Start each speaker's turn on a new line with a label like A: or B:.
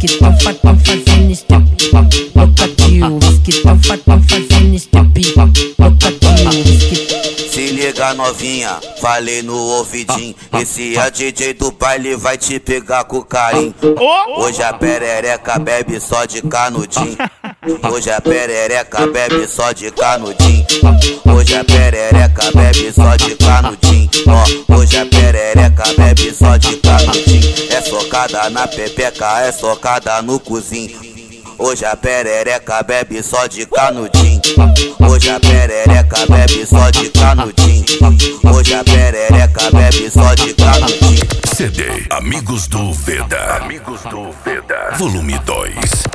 A: whisky tão fazendo step. Boca de whisky tão fazendo step. Boca de whisky.
B: Se liga novinha, falei no ouvidinho. Esse é o DJ do baile, vai te pegar com carinho. Hoje a perereca bebe só de canudinho. Hoje a perereca bebe só de canudinho. Hoje a perereca bebe só de canudinho. Ó, hoje a perereca bebe só de canudinho. É socada na pepeca, é socada no cozinho. Hoje a perereca bebe só de canudinho. Hoje a perereca bebe só de canudinho. Hoje a perereca bebe só de canudinho.
C: CD Amigos do Veda. Volume 2.